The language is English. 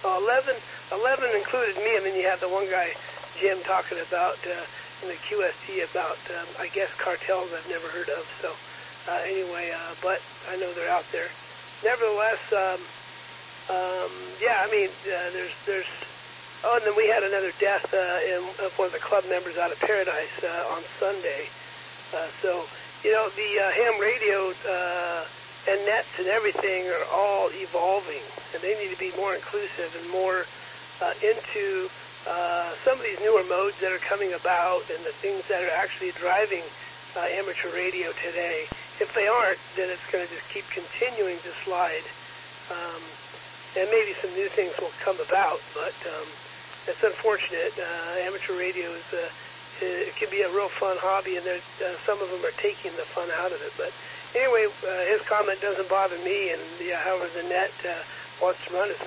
11 included me. I mean, you had the one guy, Jim, talking about in the QST about, I guess, cartels I've never heard of. So anyway, but I know they're out there. Nevertheless, yeah, I mean, there's. Oh, and then we had another death of one of the club members out of Paradise on Sunday. So, you know, the ham radio and nets and everything are all evolving, and they need to be more inclusive and more into some of these newer modes that are coming about and the things that are actually driving amateur radio today. If they aren't, then it's going to just keep continuing to slide. And maybe some new things will come about, but it's unfortunate. Amateur radio is it can be a real fun hobby, and some of them are taking the fun out of it. But anyway, his comment doesn't bother me, and however the net wants to run is